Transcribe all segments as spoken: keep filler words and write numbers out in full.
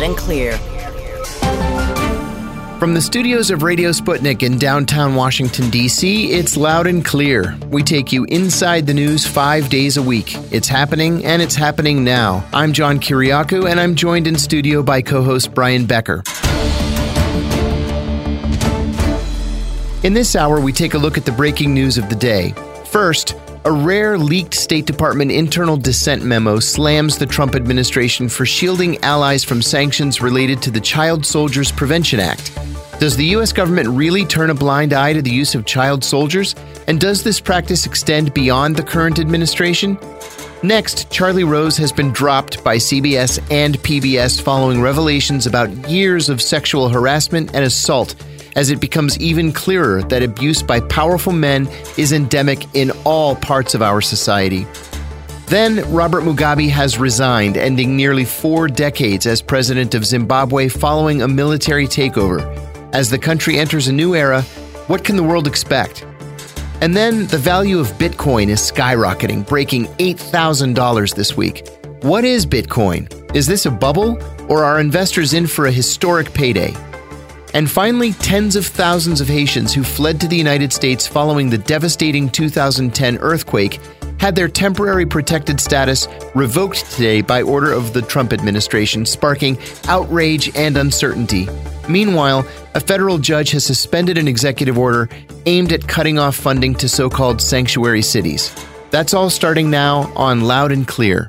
and clear. From the studios of Radio Sputnik in downtown Washington, D C, it's Loud and Clear. We take you inside the news five days a week. It's happening, and it's happening now. I'm John Kiriakou, and I'm joined in studio by co-host Brian Becker. In this hour, we take a look at the breaking news of the day. First, a rare leaked State Department internal dissent memo slams the Trump administration for shielding allies from sanctions related to the Child Soldiers Prevention Act. Does the U S government really turn a blind eye to the use of child soldiers? And does this practice extend beyond the current administration? Next, Charlie Rose has been dropped by C B S and P B S following revelations about years of sexual harassment and assault, as it becomes even clearer that abuse by powerful men is endemic in all parts of our society. Then, Robert Mugabe has resigned, ending nearly four decades as president of Zimbabwe following a military takeover. As the country enters a new era, what can the world expect? And then, the value of Bitcoin is skyrocketing, breaking eight thousand dollars this week. What is Bitcoin? Is this a bubble, or are investors in for a historic payday? And finally, tens of thousands of Haitians who fled to the United States following the devastating two thousand ten earthquake had their temporary protected status revoked today by order of the Trump administration, sparking outrage and uncertainty. Meanwhile, a federal judge has suspended an executive order aimed at cutting off funding to so-called sanctuary cities. That's all starting now on Loud and Clear.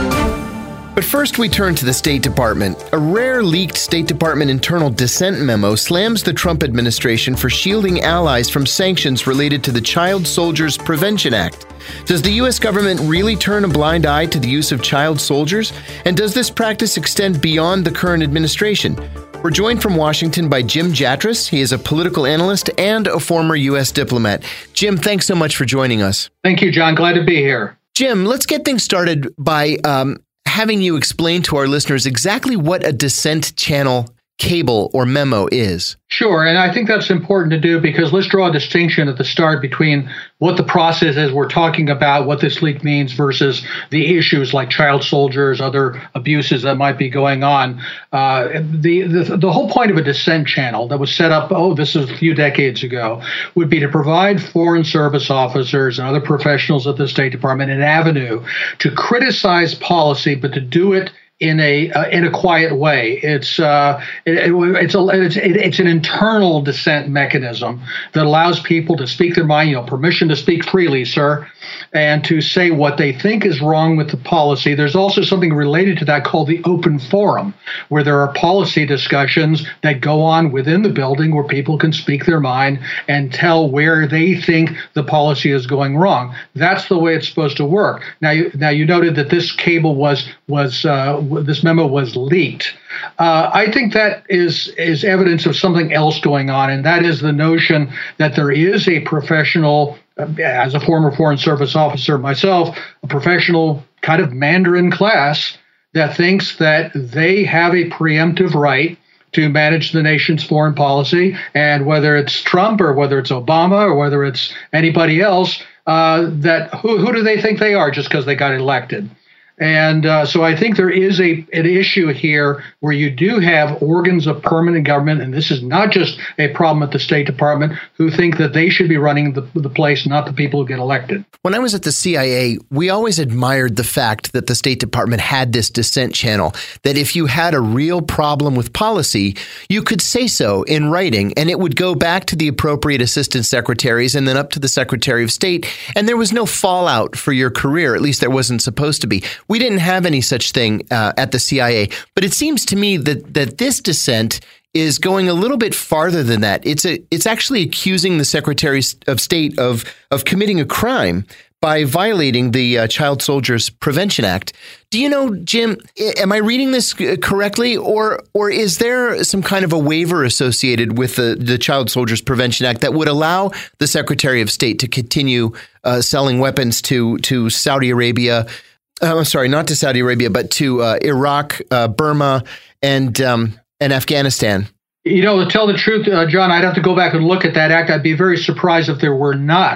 But first, we turn to the State Department. A rare leaked State Department internal dissent memo slams the Trump administration for shielding allies from sanctions related to the Child Soldiers Prevention Act. Does the U S government really turn a blind eye to the use of child soldiers? And does this practice extend beyond the current administration? We're joined from Washington by Jim Jatras. He is a political analyst and a former U S diplomat. Jim, thanks so much for joining us. Thank you, John. Glad to be here. Jim, let's get things started by um, having you explain to our listeners exactly what a dissent channel cable or memo is. Sure, and I think that's important to do because let's draw a distinction at the start between what the process is we're talking about, what this leak means, versus the issues like child soldiers, other abuses that might be going on. Uh, the, the the whole point of a dissent channel that was set up, oh, this is a few decades ago, would be to provide Foreign Service officers and other professionals at the State Department an avenue to criticize policy, but to do it in a uh, in a quiet way. It's uh, it, it, it's a it's, it, it's an internal dissent mechanism that allows people to speak their mind. You know, permission to speak freely, sir, and to say what they think is wrong with the policy. There's also something related to that called the open forum, where there are policy discussions that go on within the building where people can speak their mind and tell where they think the policy is going wrong. That's the way it's supposed to work. Now, you, now you noted that this cable was was uh, this memo was leaked. Uh, I think that is is evidence of something else going on, and that is the notion that there is a professional, uh, as a former Foreign Service officer myself, a professional kind of Mandarin class that thinks that they have a preemptive right to manage the nation's foreign policy, and whether it's Trump or whether it's Obama or whether it's anybody else, uh, that who, who do they think they are just because they got elected? And uh, so I think there is a an issue here where you do have organs of permanent government, and this is not just a problem at the State Department, who think that they should be running the, the place, not the people who get elected. When I was at the C I A, we always admired the fact that the State Department had this dissent channel, that if you had a real problem with policy, you could say so in writing, and it would go back to the appropriate assistant secretaries and then up to the Secretary of State, and there was no fallout for your career. At least there wasn't supposed to be. We didn't have any such thing uh, at the C I A, but it seems to me that that this dissent is going a little bit farther than that. It's a it's actually accusing the Secretary of State of of committing a crime by violating the uh, Child Soldiers Prevention Act. Do you know, Jim, am I reading this correctly, or or is there some kind of a waiver associated with the, the Child Soldiers Prevention Act that would allow the Secretary of State to continue uh, selling weapons to to Saudi Arabia? Uh, I'm sorry, not to Saudi Arabia, but to uh, Iraq, uh, Burma, and um, and Afghanistan. You know, to tell the truth, uh, John, I'd have to go back and look at that act. I'd be very surprised if there were not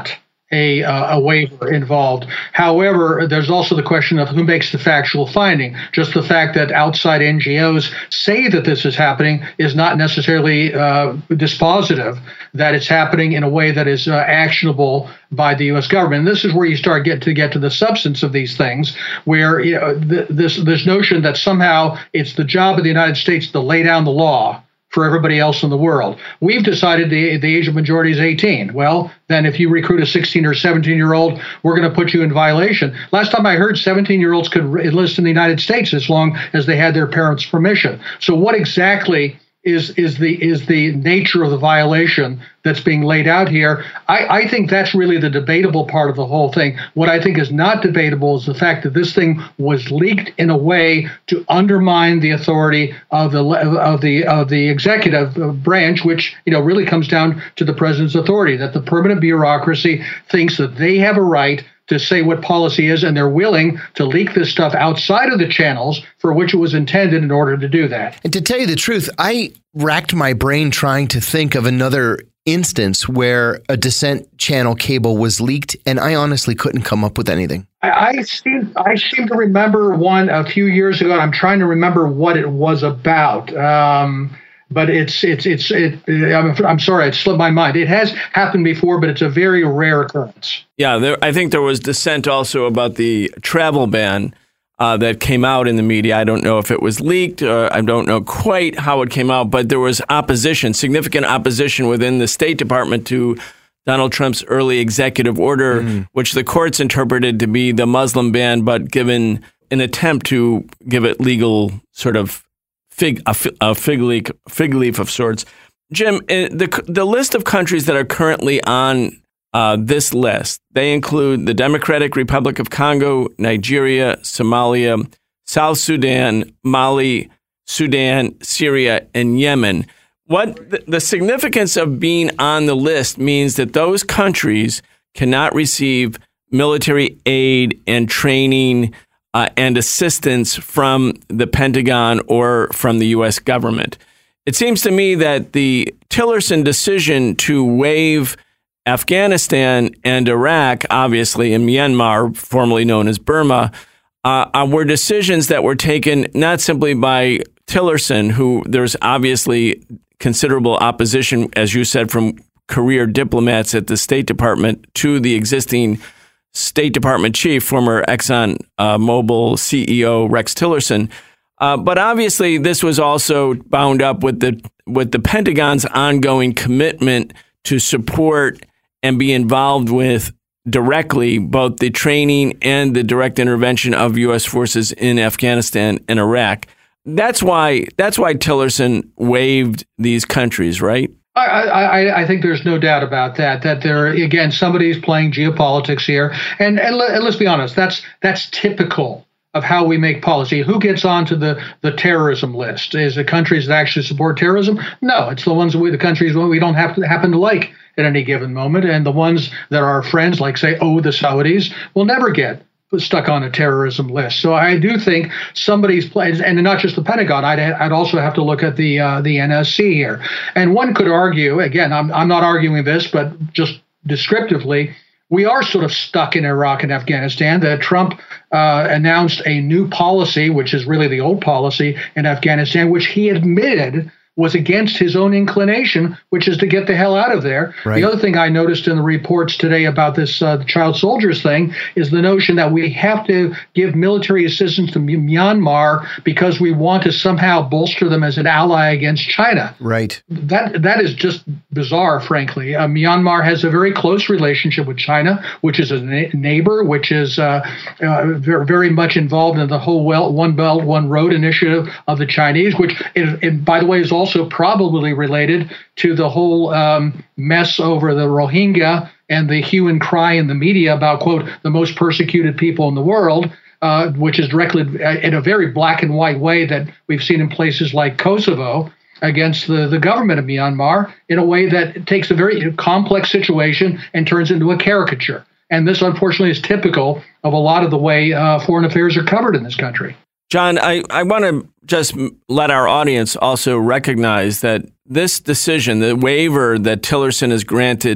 a, uh, a waiver involved. However, there's also the question of who makes the factual finding. Just the fact that outside N G Os say that this is happening is not necessarily uh, dispositive that it's happening in a way that is uh, actionable by the U S government. And this is where you start get to get to the substance of these things, where you know, th- this this notion that somehow it's the job of the United States to lay down the law for everybody else in the world. We've decided the, the age of majority is eighteen. Well, then if you recruit a sixteen or seventeen-year-old, we're going to put you in violation. Last time I heard, seventeen-year-olds could enlist in the United States as long as they had their parents' permission. So what exactly is is the is the nature of the violation that's being laid out here? I, I think that's really the debatable part of the whole thing. What I think is not debatable is the fact that this thing was leaked in a way to undermine the authority of the of the of the executive branch, which you know really comes down to the president's authority. That the permanent bureaucracy thinks that they have a right to say what policy is, and they're willing to leak this stuff outside of the channels for which it was intended in order to do that. And to tell you the truth, I racked my brain trying to think of another instance where a dissent channel cable was leaked, and I honestly couldn't come up with anything. I, I seem I seem to remember one a few years ago, and I'm trying to remember what it was about. Um, But it's it's it's it. I'm, I'm sorry, it slipped my mind. It has happened before, but it's a very rare occurrence. Yeah, there, I think there was dissent also about the travel ban uh, that came out in the media. I don't know if it was leaked, or I don't know quite how it came out, but there was opposition, significant opposition within the State Department to Donald Trump's early executive order, mm. which the courts interpreted to be the Muslim ban, but given an attempt to give it legal sort of Fig, a, a fig leaf, fig leaf of sorts. Jim, the the list of countries that are currently on uh, this list, they include the Democratic Republic of Congo, Nigeria, Somalia, South Sudan, Mali, Sudan, Syria, and Yemen. What the, the significance of being on the list means that those countries cannot receive military aid and training Uh, and assistance from the Pentagon or from the U S government. It seems to me that the Tillerson decision to waive Afghanistan and Iraq, obviously, and Myanmar, formerly known as Burma, uh, uh, were decisions that were taken not simply by Tillerson, who there's obviously considerable opposition, as you said, from career diplomats at the State Department to the existing State Department chief, former Exxon uh, Mobil C E O Rex Tillerson, uh, but obviously this was also bound up with the with the Pentagon's ongoing commitment to support and be involved with directly both the training and the direct intervention of U S forces in Afghanistan and Iraq. That's why that's why Tillerson waived these countries, right? I, I, I think there's no doubt about that, that there, again, somebody's playing geopolitics here. And, and, let, and let's be honest, that's that's typical of how we make policy. Who gets onto the, the terrorism list? Is the countries that actually support terrorism? No, it's the ones that we, the countries that we don't have to happen to like at any given moment. And the ones that are our friends, like, say, oh, the Saudis, will never get stuck on a terrorism list. So I do think somebody's playing, and not just the Pentagon. I'd, I'd also have to look at the uh, the N S C here. And one could argue, again, I'm I'm not arguing this, but just descriptively, we are sort of stuck in Iraq and Afghanistan. That Trump uh, announced a new policy, which is really the old policy in Afghanistan, which he admitted was against his own inclination, which is to get the hell out of there. Right. The other thing I noticed in the reports today about this uh, child soldiers thing is the notion that we have to give military assistance to Myanmar because we want to somehow bolster them as an ally against China. Right. That that is just bizarre, frankly. Uh, Myanmar has a very close relationship with China, which is a na- neighbor, which is uh, uh, very, very much involved in the whole well, One Belt, One Road initiative of the Chinese, which, is, and by the way, is also also probably related to the whole um, mess over the Rohingya and the hue and cry in the media about, quote, the most persecuted people in the world, uh, which is directly in a very black and white way that we've seen in places like Kosovo against the, the government of Myanmar, in a way that takes a very complex situation and turns into a caricature. And this, unfortunately, is typical of a lot of the way uh, foreign affairs are covered in this country. John, I, I want to just let our audience also recognize that this decision, the waiver that Tillerson has granted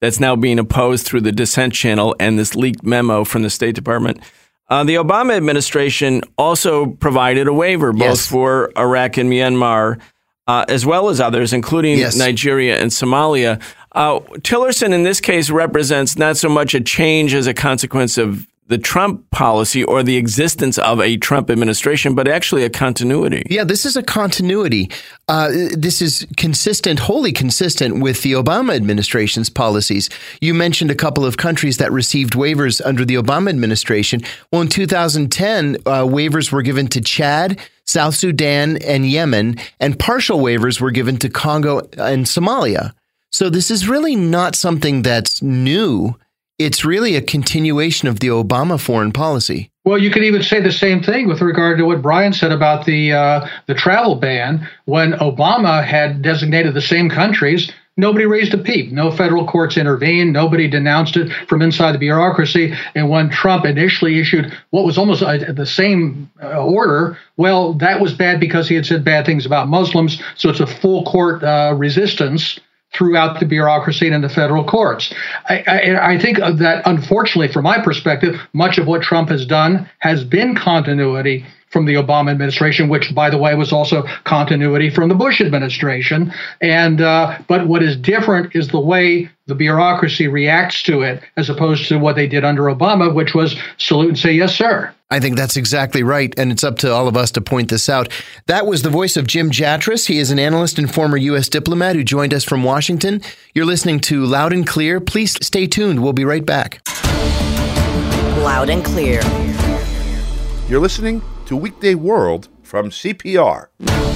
that's now being opposed through the dissent channel and this leaked memo from the State Department. Uh, the Obama administration also provided a waiver, both yes. for Iraq and Myanmar, uh, as well as others, including yes. Nigeria and Somalia. Uh, Tillerson, in this case, represents not so much a change as a consequence of the Trump policy or the existence of a Trump administration, but actually a continuity. Yeah, this is a continuity. Uh, this is consistent, wholly consistent with the Obama administration's policies. You mentioned a couple of countries that received waivers under the Obama administration. Well, in two thousand ten, uh, waivers were given to Chad, South Sudan, and Yemen, and partial waivers were given to Congo and Somalia. So this is really not something that's new. It's really a continuation of the Obama foreign policy. Well, you could even say the same thing with regard to what Brian said about the uh, the travel ban. When Obama had designated the same countries, nobody raised a peep. No federal courts intervened. Nobody denounced it from inside the bureaucracy. And when Trump initially issued what was almost uh, the same uh, order, well, that was bad because he had said bad things about Muslims. So it's a full court uh, resistance throughout the bureaucracy and in the federal courts. I, I, I think that, unfortunately, from my perspective, much of what Trump has done has been continuity from the Obama administration, which, by the way, was also continuity from the Bush administration. And uh, but what is different is the way the bureaucracy reacts to it, as opposed to what they did under Obama, which was salute and say, yes, sir. I think that's exactly right, and it's up to all of us to point this out. That was the voice of Jim Jatras. He is an analyst and former U S diplomat who joined us from Washington. You're listening to Loud and Clear. Please stay tuned. We'll be right back. Loud and Clear. You're listening to Weekday World from C P R.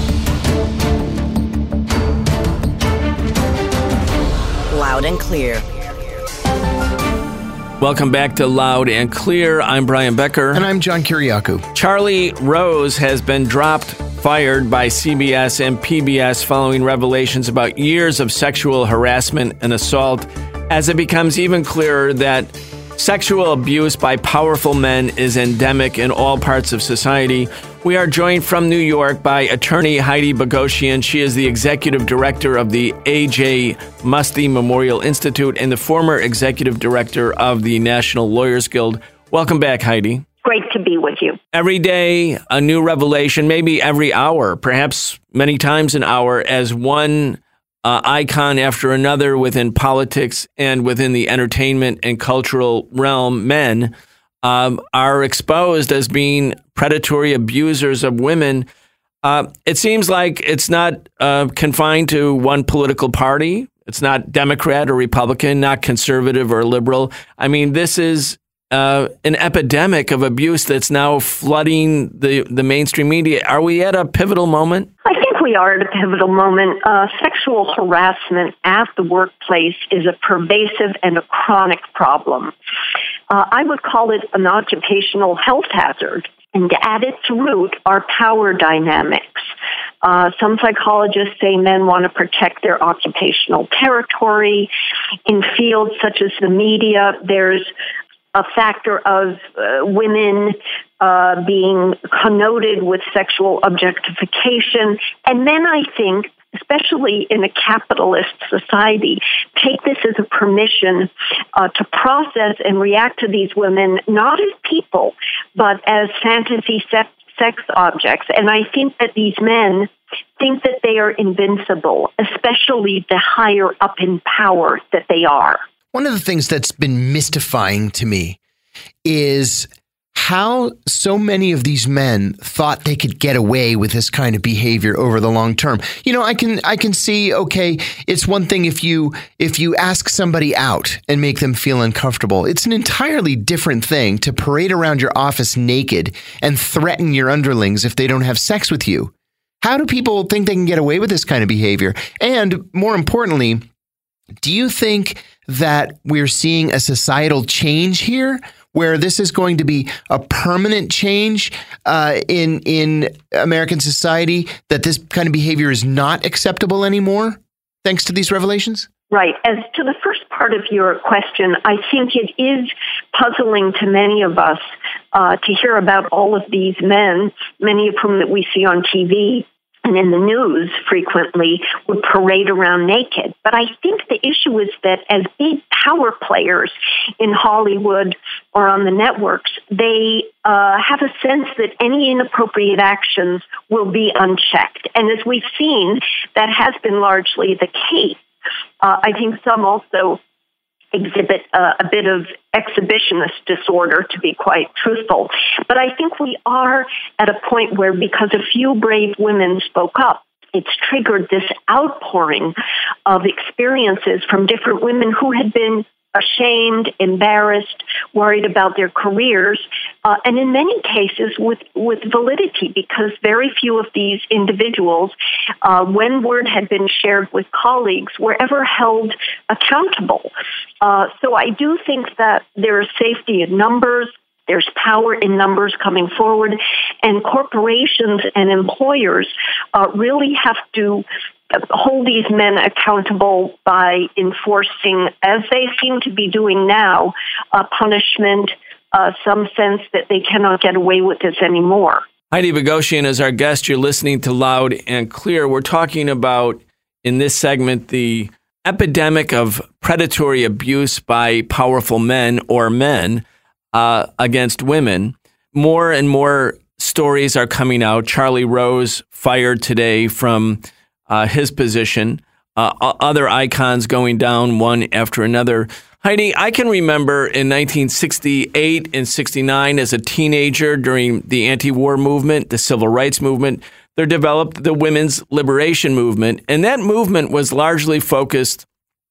Loud and Clear. Welcome back to Loud and Clear. I'm Brian Becker. And I'm John Kiriakou. Charlie Rose has been dropped, fired by C B S and P B S following revelations about years of sexual harassment and assault, as it becomes even clearer that sexual abuse by powerful men is endemic in all parts of society. We are joined from New York by attorney Heidi Bogosian. She is the executive director of the A J Muste Memorial Institute and the former executive director of the National Lawyers Guild. Welcome back, Heidi. Great to be with you. Every day, a new revelation, maybe every hour, perhaps many times an hour, as one Uh, icon after another within politics and within the entertainment and cultural realm, men um, are exposed as being predatory abusers of women. Uh, it seems like it's not uh, confined to one political party. It's not Democrat or Republican, not conservative or liberal. I mean, this is uh, an epidemic of abuse that's now flooding the, the mainstream media. Are we at a pivotal moment? I think we are at a pivotal moment. Uh, sexual harassment at the workplace is a pervasive and a chronic problem. Uh, I would call it an occupational health hazard. And at its root are power dynamics. Uh, some psychologists say men want to protect their occupational territory. In fields such as the media, there's a factor of uh, women uh, being connoted with sexual objectification. And then I think, especially in a capitalist society, take this as a permission uh, to process and react to these women not as people, but as fantasy sex, sex objects. And I think that these men think that they are invincible, especially the higher up in power that they are. One of the things that's been mystifying to me is how so many of these men thought they could get away with this kind of behavior over the long term. You know, I can I can see, okay, it's one thing if you if you ask somebody out and make them feel uncomfortable. It's an entirely different thing to parade around your office naked and threaten your underlings if they don't have sex with you. How do people think they can get away with this kind of behavior? And more importantly, do you think that we're seeing a societal change here where this is going to be a permanent change uh, in in American society, that this kind of behavior is not acceptable anymore, thanks to these revelations? Right. As to the first part of your question, I think it is puzzling to many of us uh, to hear about all of these men, many of whom that we see on T V, and in the news frequently would parade around naked. But I think the issue is that as big power players in Hollywood or on the networks, they uh, have a sense that any inappropriate actions will be unchecked. And as we've seen, that has been largely the case. Uh, I think some also exhibit uh, a bit of exhibitionist disorder, to be quite truthful. But I think we are at a point where, because a few brave women spoke up, it's triggered this outpouring of experiences from different women who had been ashamed, embarrassed, worried about their careers, uh, and in many cases with, with validity, because very few of these individuals, uh, when word had been shared with colleagues, were ever held accountable. Uh, so I do think that there is safety in numbers. There's power in numbers coming forward, and corporations and employers uh, really have to hold these men accountable by enforcing, as they seem to be doing now, a punishment, uh, some sense that they cannot get away with this anymore. Heidi Bogosian is our guest. You're listening to Loud and Clear. We're talking about, in this segment, the epidemic of predatory abuse by powerful men or men uh, against women. More and more stories are coming out. Charlie Rose fired today from Uh, his position, uh, other icons going down one after another. Heidi, I can remember in nineteen sixty-eight and sixty-nine as a teenager during the anti-war movement, the civil rights movement, there developed the women's liberation movement. And that movement was largely focused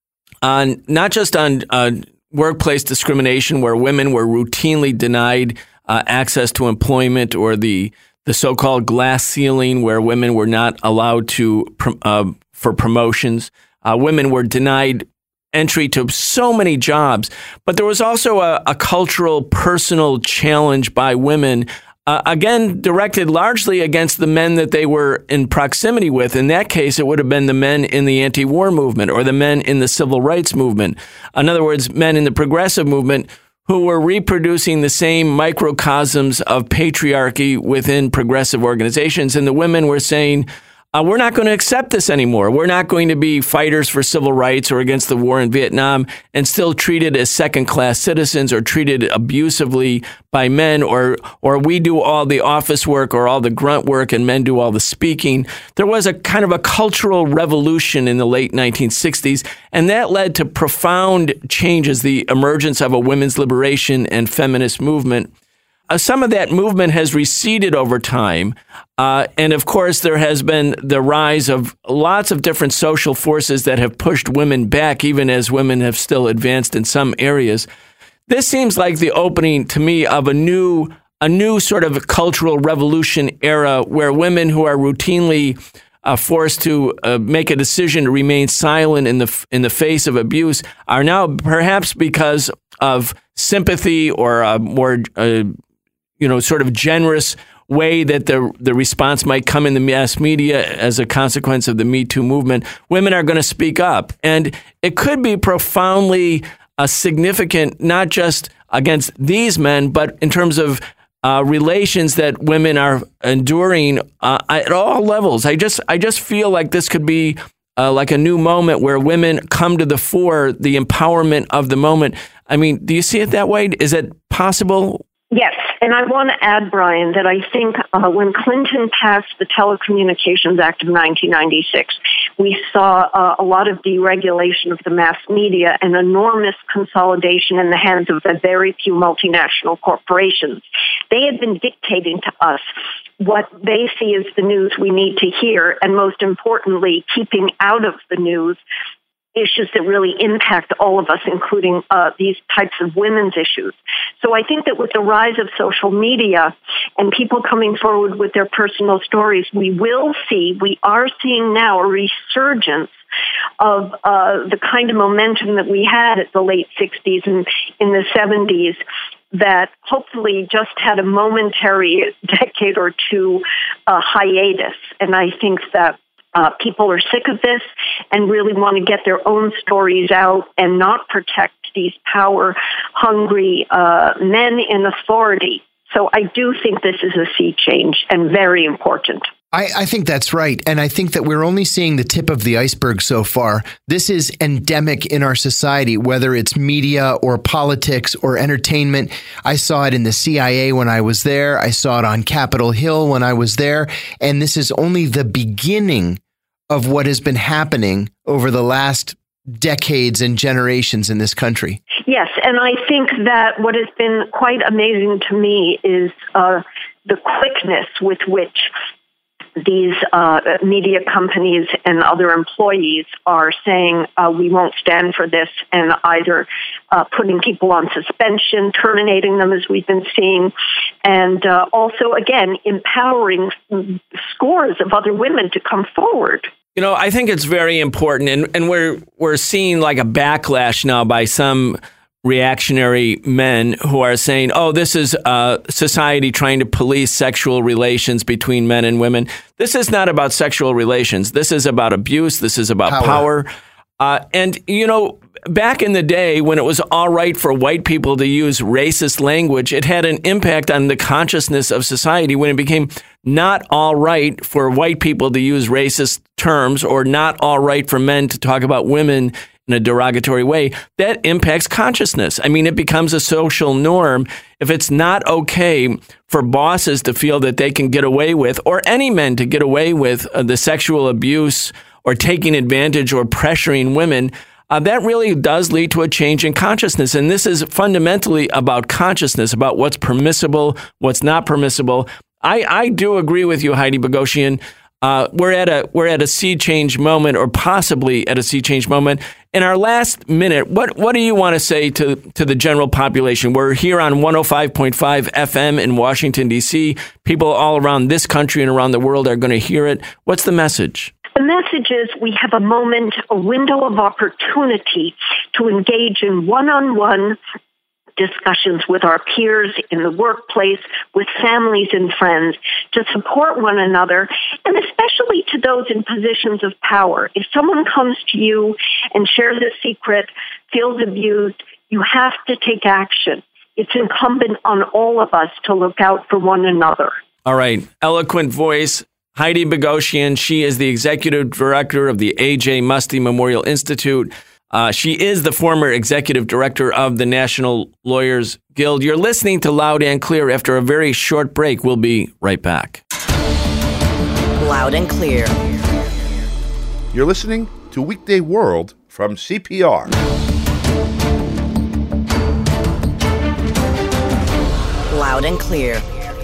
on not just on uh, workplace discrimination, where women were routinely denied uh, access to employment, or the the so-called glass ceiling, where women were not allowed to, uh, for promotions. Uh, women were denied entry to so many jobs. But there was also a, a cultural, personal challenge by women, uh, again, directed largely against the men that they were in proximity with. In that case, it would have been the men in the anti-war movement or the men in the civil rights movement. In other words, men in the progressive movement who were reproducing the same microcosms of patriarchy within progressive organizations. And the women were saying, uh, we're not going to accept this anymore. We're not going to be fighters for civil rights or against the war in Vietnam and still treated as second-class citizens or treated abusively by men, or or we do all the office work or all the grunt work and men do all the speaking. There was a kind of a cultural revolution in the late nineteen sixties, and that led to profound changes, the emergence of a women's liberation and feminist movement. Uh, some of that movement has receded over time. Uh, and of course, there has been the rise of lots of different social forces that have pushed women back, even as women have still advanced in some areas. This seems like the opening to me of a new, a new sort of cultural revolution era, where women who are routinely uh, forced to uh, make a decision to remain silent in the in the face of abuse are now, perhaps because of sympathy or a more uh, you know, sort of generous way that the the response might come in the mass media as a consequence of the Me Too movement, women are going to speak up. And it could be profoundly uh, significant, not just against these men, but in terms of uh, relations that women are enduring uh, at all levels. I just I just feel like this could be uh, like a new moment where women come to the fore, the empowerment of the moment. I mean, do you see it that way? Is it possible? Yes, and I want to add, Brian, that I think uh, when Clinton passed the Telecommunications Act of nineteen ninety-six, we saw uh, a lot of deregulation of the mass media and enormous consolidation in the hands of a very few multinational corporations. They had been dictating to us what they see as the news we need to hear, and most importantly, keeping out of the news issues that really impact all of us, including uh, these types of women's issues. So I think that with the rise of social media and people coming forward with their personal stories, we will see, we are seeing now a resurgence of uh, the kind of momentum that we had at the late sixties and in the seventies that hopefully just had a momentary decade or two uh, hiatus. And I think that Uh, people are sick of this and really want to get their own stories out and not protect these power-hungry uh, men in authority. So I do think this is a sea change and very important. I, I think that's right. And I think that we're only seeing the tip of the iceberg so far. This is endemic in our society, whether it's media or politics or entertainment. I saw it in the C I A when I was there. I saw it on Capitol Hill when I was there. And this is only the beginning of what has been happening over the last decades and generations in this country. Yes, and I think that what has been quite amazing to me is uh, the quickness with which these uh, media companies and other employees are saying uh, we won't stand for this, and either uh, putting people on suspension, terminating them as we've been seeing, and uh, also, again, empowering scores of other women to come forward. You know, I think it's very important, and, and we're we're seeing like a backlash now by some reactionary men who are saying, oh, this is uh, society trying to police sexual relations between men and women. This is not about sexual relations. This is about abuse. This is about power. power. Uh, and, you know, back in the day when it was all right for white people to use racist language, it had an impact on the consciousness of society when it became not all right for white people to use racist terms or not all right for men to talk about women in a derogatory way. That impacts consciousness. I mean, it becomes a social norm. If it's not okay for bosses to feel that they can get away with, or any men to get away with uh, the sexual abuse or taking advantage or pressuring women, uh, that really does lead to a change in consciousness. And this is fundamentally about consciousness, about what's permissible, what's not permissible. I, I do agree with you, Heidi Bogosian. Uh, we're at a we're at a sea change moment, or possibly at a sea change moment. In our last minute, what what do you want to say to to the general population? We're here on one oh five point five F M in Washington, D C. People all around this country and around the world are going to hear it. What's the message? The message is we have a moment, a window of opportunity to engage in one-on-one discussions with our peers in the workplace, with families and friends, to support one another, and especially to those in positions of power. If someone comes to you and shares a secret, feels abused, you have to take action. It's incumbent on all of us to look out for one another. All right. Eloquent voice, Heidi Bogosian. She is the executive director of the A J Muste Memorial Institute. Uh, she is the former executive director of the National Lawyers Guild. You're listening to Loud and Clear. After a very short break, we'll be right back. Loud and Clear. You're listening to Weekday World from C P R. Loud and Clear.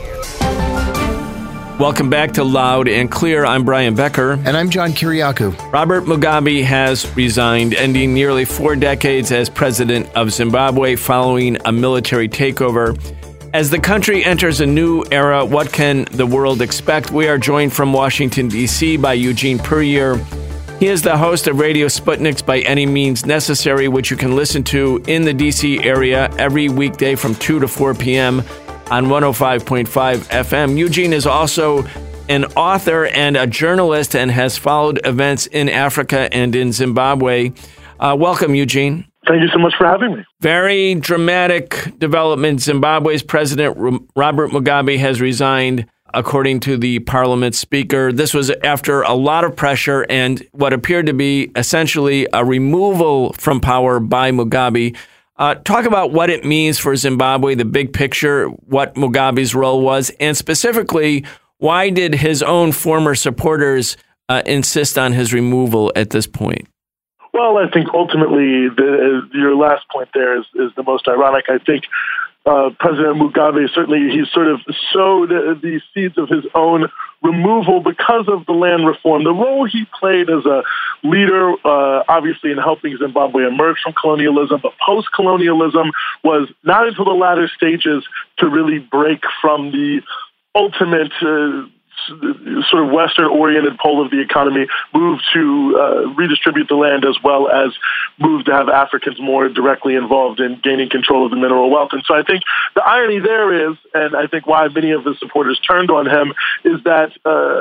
Welcome back to Loud and Clear. I'm Brian Becker. And I'm John Kiriakou. Robert Mugabe has resigned, ending nearly four decades as president of Zimbabwe following a military takeover. As the country enters a new era, what can the world expect? We are joined from Washington, D C by Eugene Puryear. He is the host of Radio Sputnik's By Any Means Necessary, which you can listen to in the D C area every weekday from two to four p.m. on one oh five point five F M. Eugene is also an author and a journalist and has followed events in Africa and in Zimbabwe. Uh, welcome, Eugene. Thank you so much for having me. Very dramatic development. Zimbabwe's president, Robert Mugabe, has resigned, according to the parliament speaker. This was after a lot of pressure and what appeared to be essentially a removal from power by Mugabe. Uh, talk about what it means for Zimbabwe, the big picture, what Mugabe's role was, and specifically, why did his own former supporters uh, insist on his removal at this point? Well, I think ultimately the, your last point there is, is the most ironic. I think uh, President Mugabe, certainly he sort of sowed the seeds of his own removal because of the land reform. The role he played as a leader, uh, obviously in helping Zimbabwe emerge from colonialism, but post-colonialism was not until the latter stages to really break from the ultimate uh, sort of Western-oriented pole of the economy, move to uh, redistribute the land as well as move to have Africans more directly involved in gaining control of the mineral wealth. And so I think the irony there is, and I think why many of the supporters turned on him, is that uh,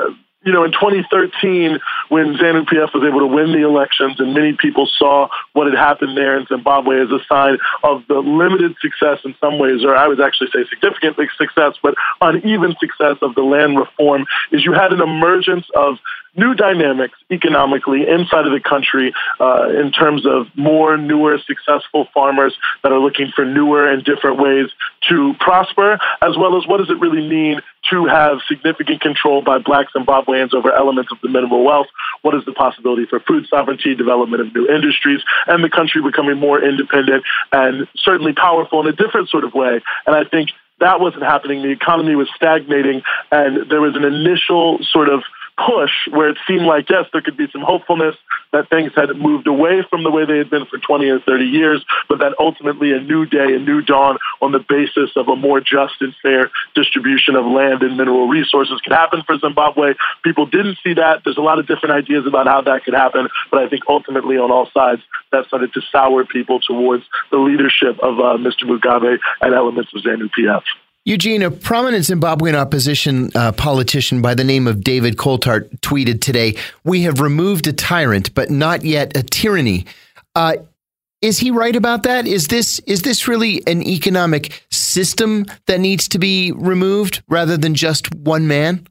you know, in twenty thirteen, when ZANU P F was able to win the elections and many people saw what had happened there in Zimbabwe as a sign of the limited success in some ways, or I would actually say significant success, but uneven success of the land reform, is you had an emergence of new dynamics economically inside of the country uh, in terms of more newer, successful farmers that are looking for newer and different ways to prosper, as well as what does it really mean to have significant control by Black Zimbabweans over elements of the mineral wealth. What is the possibility for food sovereignty, development of new industries, and the country becoming more independent and certainly powerful in a different sort of way. And I think that wasn't happening. The economy was stagnating, and there was an initial sort of push where it seemed like, yes, there could be some hopefulness that things had moved away from the way they had been for twenty or thirty years, but that ultimately a new day, a new dawn on the basis of a more just and fair distribution of land and mineral resources could happen for Zimbabwe. People didn't see that. There's a lot of different ideas about how that could happen, but I think ultimately on all sides, that started to sour people towards the leadership of uh, Mister Mugabe and elements of ZANU P F. Eugene, a prominent Zimbabwean opposition uh, politician by the name of David Coulthard tweeted today, "We have removed a tyrant, but not yet a tyranny." Uh, is he right about that? Is this is this really an economic system that needs to be removed rather than just one man?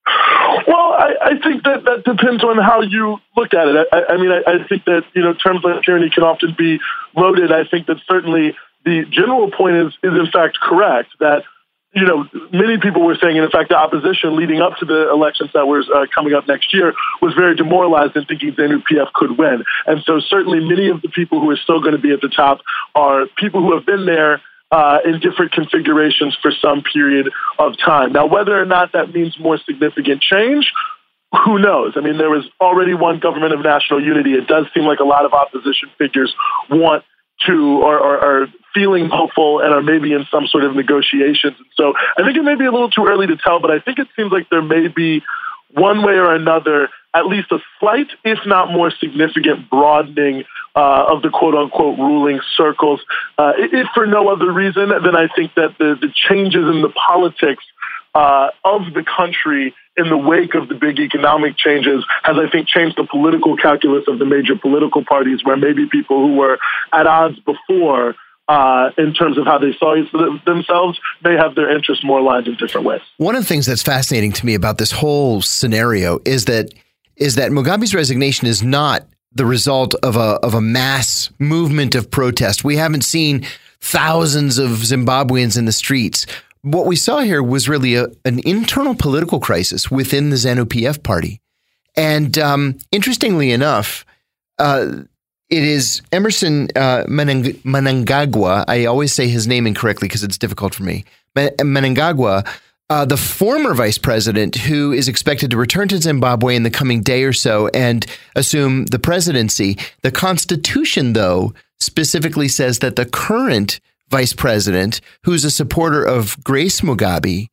Well, I, I think that that depends on how you look at it. I, I mean, I, I think that, you know, terms like tyranny can often be loaded. I think that certainly the general point is, is in fact correct, that you know, many people were saying, and in fact, the opposition leading up to the elections that were uh, coming up next year was very demoralized in thinking ZANU P F could win. And so certainly many of the people who are still going to be at the top are people who have been there uh, in different configurations for some period of time. Now, whether or not that means more significant change, who knows? I mean, there was already one government of national unity. It does seem like a lot of opposition figures want to or are feeling hopeful and are maybe in some sort of negotiations. And so I think it may be a little too early to tell, but I think it seems like there may be one way or another, at least a slight, if not more significant broadening uh, of the quote-unquote ruling circles. Uh, if for no other reason, then I think that the, the changes in the politics uh, of the country in the wake of the big economic changes has, I think, changed the political calculus of the major political parties, where maybe people who were at odds before uh, in terms of how they saw themselves may have their interests more aligned in different ways. One of the things that's fascinating to me about this whole scenario is that is that Mugabe's resignation is not the result of a of a mass movement of protest. We haven't seen thousands of Zimbabweans in the streets. What we saw here was really a, an internal political crisis within the ZANU P F party. And um, interestingly enough, uh, it is Emerson uh, Menang- Mnangagwa. I always say his name incorrectly because it's difficult for me. Mnangagwa, uh, the former vice president who is expected to return to Zimbabwe in the coming day or so and assume the presidency. The Constitution, though, specifically says that the current vice president, who's a supporter of Grace Mugabe,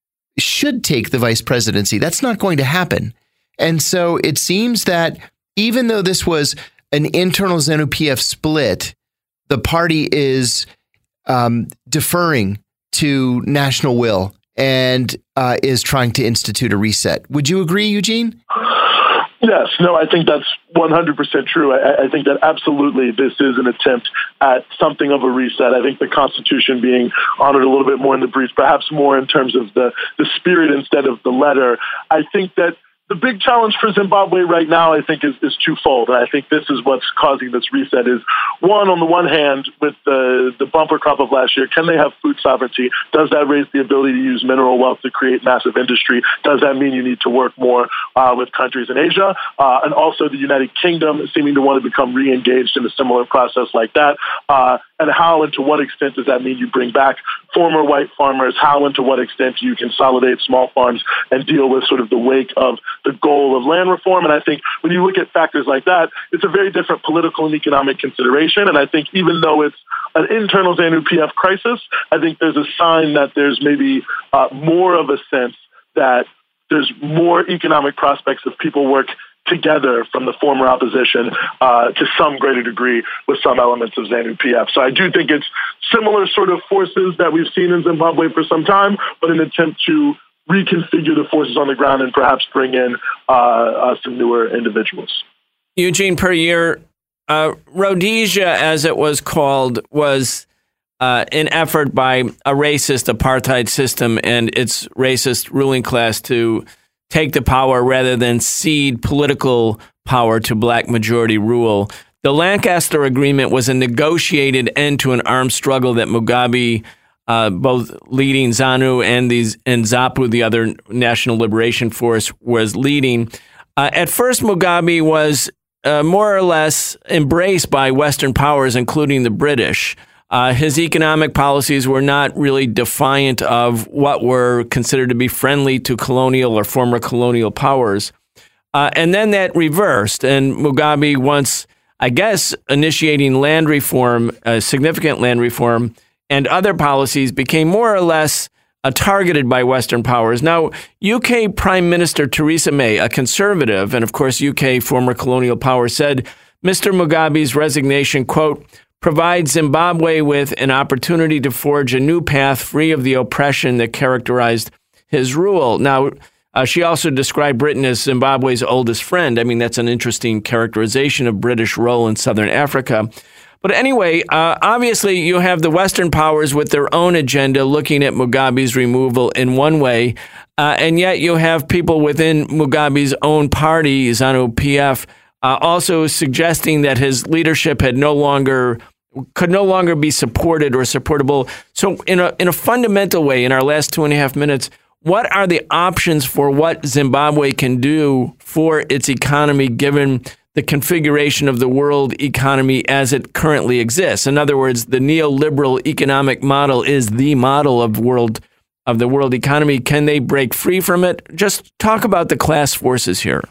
should take the vice presidency. That's not going to happen. And so it seems that even though this was an internal ZANU P F split, the party is um, deferring to national will and uh, is trying to institute a reset. Would you agree, Eugene? Yes, no, I think that's one hundred percent true. I, I think that absolutely this is an attempt at something of a reset. I think the Constitution being honored a little bit more in the brief, perhaps more in terms of the, the spirit instead of the letter. I think that the big challenge for Zimbabwe right now, I think, is, is twofold. And I think this is what's causing this reset is, one, on the one hand, with the, the bumper crop of last year, can they have food sovereignty? Does that raise the ability to use mineral wealth to create massive industry? Does that mean you need to work more uh, with countries in Asia? Uh, and also the United Kingdom seeming to want to become re-engaged in a similar process like that. Uh, and how and to what extent does that mean you bring back former white farmers? How and to what extent do you consolidate small farms and deal with sort of the wake of the goal of land reform? And I think when you look at factors like that, it's a very different political and economic consideration. And I think even though it's an internal ZANU P F crisis, I think there's a sign that there's maybe uh, more of a sense that there's more economic prospects if people work together from the former opposition uh, to some greater degree with some elements of ZANU P F. So I do think it's similar sort of forces that we've seen in Zimbabwe for some time, but an attempt to reconfigure the forces on the ground and perhaps bring in uh, uh, some newer individuals. Eugene, per year, uh, Rhodesia, as it was called, was uh, an effort by a racist apartheid system and its racist ruling class to take the power rather than cede political power to black majority rule. The Lancaster Agreement was a negotiated end to an armed struggle that Mugabe, uh, both leading ZANU and these and ZAPU, the other National Liberation Force, was leading. Uh, at first, Mugabe was uh, more or less embraced by Western powers, including the British. Uh, his economic policies were not really defiant of what were considered to be friendly to colonial or former colonial powers. Uh, and then that reversed, and Mugabe, once, I guess, initiating land reform, uh, significant land reform, and other policies became more or less uh, targeted by Western powers. Now, U K Prime Minister Theresa May, a conservative, and of course U K former colonial power, said Mister Mugabe's resignation, quote, provides Zimbabwe with an opportunity to forge a new path free of the oppression that characterized his rule. Now, uh, she also described Britain as Zimbabwe's oldest friend. I mean, that's an interesting characterization of British role in Southern Africa. But anyway, uh, obviously you have the Western powers with their own agenda looking at Mugabe's removal in one way, uh, and yet you have people within Mugabe's own party, ZANU-P F, uh, also suggesting that his leadership had no longer could no longer be supported or supportable. So in a in a fundamental way, in our last two and a half minutes, what are the options for what Zimbabwe can do for its economy given the configuration of the world economy as it currently exists? In other words, the neoliberal economic model is the model of world of the world economy. Can they break free from it? Just talk about the class forces here.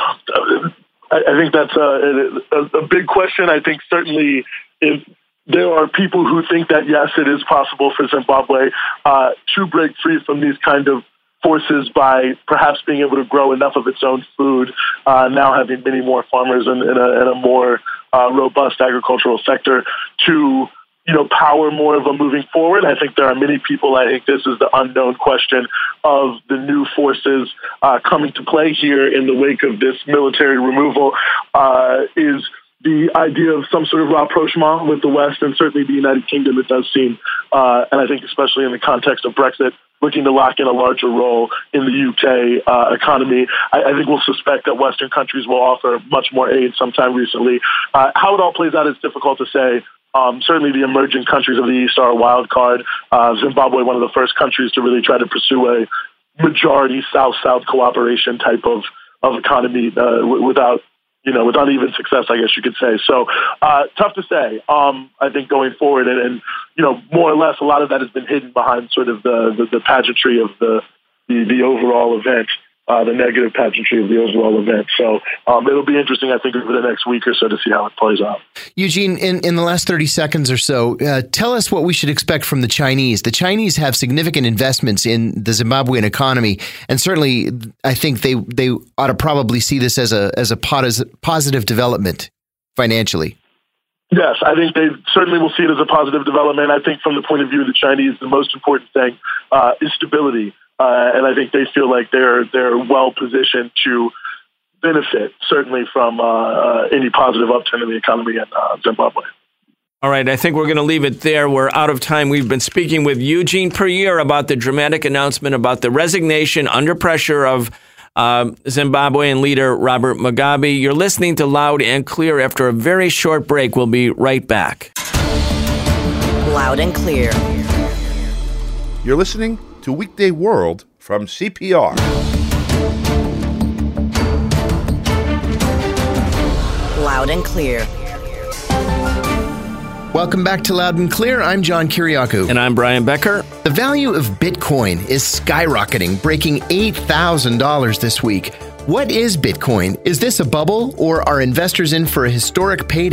I think that's a, a, a big question. I think certainly if there are people who think that, yes, it is possible for Zimbabwe uh, to break free from these kind of forces by perhaps being able to grow enough of its own food, uh, now having many more farmers in, in, a, in a more uh, robust agricultural sector to, you know, power more of a moving forward. I think there are many people, I think this is the unknown question of the new forces uh, coming to play here in the wake of this military removal uh, is the idea of some sort of rapprochement with the West and certainly the United Kingdom, it does seem, uh, and I think especially in the context of Brexit, looking to lock in a larger role in the U K uh, economy. I, I think we'll suspect that Western countries will offer much more aid sometime recently. Uh, how it all plays out is difficult to say. Um, certainly the emerging countries of the East are a wild card. Uh, Zimbabwe, one of the first countries to really try to pursue a majority South-South cooperation type of, of economy uh, w- without you know, with uneven success, I guess you could say. So uh, tough to say, um, I think, going forward. And, and, you know, more or less, a lot of that has been hidden behind sort of the, the, the pageantry of the, the, the overall event, uh, the negative pageantry of the overall event. So um, it'll be interesting, I think, over the next week or so to see how it plays out. Eugene, in, in the last thirty seconds or so, uh, tell us what we should expect from the Chinese. The Chinese have significant investments in the Zimbabwean economy, and certainly I think they they ought to probably see this as a as a positive development financially. Yes, I think they certainly will see it as a positive development. I think from the point of view of the Chinese, the most important thing uh, is stability. Uh, and I think they feel like they're they're well positioned to benefit, certainly, from uh, uh, any positive upturn in the economy in uh, Zimbabwe. All right, I think we're going to leave it there. We're out of time. We've been speaking with Eugene Puryear about the dramatic announcement about the resignation under pressure of uh, Zimbabwean leader Robert Mugabe. You're listening to Loud and Clear. After a very short break, we'll be right back. Loud and Clear. You're listening to Weekday World from C P R. Loud and Clear. Welcome back to Loud and Clear. I'm John Kiriakou. And I'm Brian Becker. The value of Bitcoin is skyrocketing, breaking eight thousand dollars this week. What is Bitcoin? Is this a bubble, or are investors in for a historic payday? We're